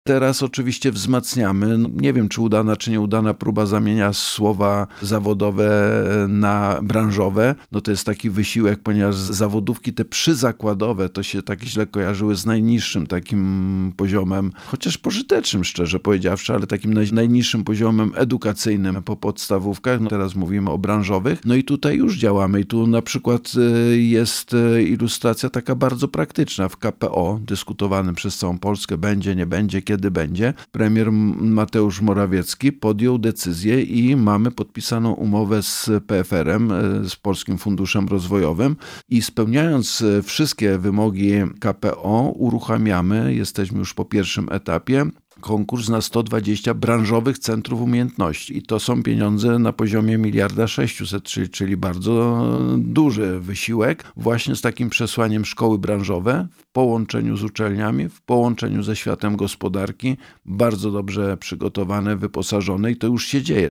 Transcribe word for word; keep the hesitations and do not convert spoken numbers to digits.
Teraz oczywiście wzmacniamy, no nie wiem czy udana, czy nieudana próba zamienia słowa zawodowe na branżowe. No to jest taki wysiłek, ponieważ zawodówki te przyzakładowe to się tak źle kojarzyły z najniższym takim poziomem, chociaż pożytecznym szczerze powiedziawszy, ale takim naj, najniższym poziomem edukacyjnym po podstawówkach. No teraz mówimy o branżowych. No i tutaj już działamy i tu na przykład jest ilustracja taka bardzo praktyczna. W K P O dyskutowanym przez całą Polskę będzie, nie będzie, kiedy będzie. Premier Mateusz Morawiecki podjął decyzję i mamy podpisaną umowę z P F R-em, z Polskim Funduszem Rozwojowym i spełniając wszystkie wymogi K P O uruchamiamy, jesteśmy już po pierwszym etapie, konkurs na sto dwadzieścia branżowych centrów umiejętności i to są pieniądze na poziomie miliarda sześciuset, czyli, czyli bardzo duży wysiłek właśnie z takim przesłaniem szkoły branżowe w połączeniu z uczelniami, w połączeniu ze światem gospodarki, bardzo dobrze przygotowane, wyposażone i to już się dzieje.